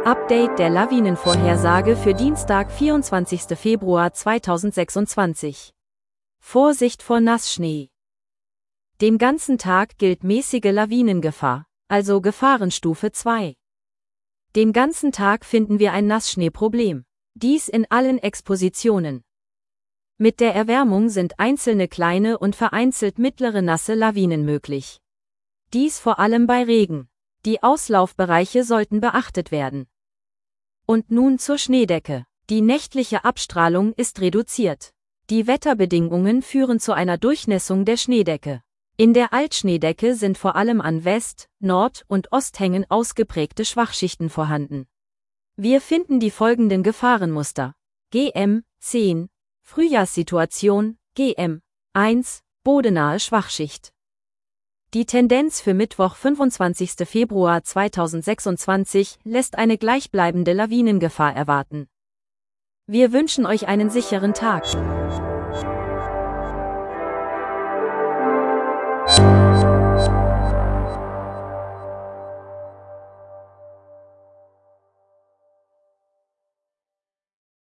Update der Lawinenvorhersage für Dienstag, 24. Februar 2026. Vorsicht vor Nassschnee. Den ganzen Tag gilt mäßige Lawinengefahr, also Gefahrenstufe 2. Den ganzen Tag finden wir ein Nassschneeproblem. Dies in allen Expositionen. Mit der Erwärmung sind einzelne kleine und vereinzelt mittlere nasse Lawinen möglich. Dies vor allem bei Regen. Die Auslaufbereiche sollten beachtet werden. Und nun zur Schneedecke. Die nächtliche Abstrahlung ist reduziert. Die Wetterbedingungen führen zu einer Durchnässung der Schneedecke. In der Altschneedecke sind vor allem an West-, Nord- und Osthängen ausgeprägte Schwachschichten vorhanden. Wir finden die folgenden Gefahrenmuster. GM 10, Frühjahrssituation, GM 1, bodenahe Schwachschicht. Die Tendenz für Mittwoch, 25. Februar 2026, lässt eine gleichbleibende Lawinengefahr erwarten. Wir wünschen euch einen sicheren Tag.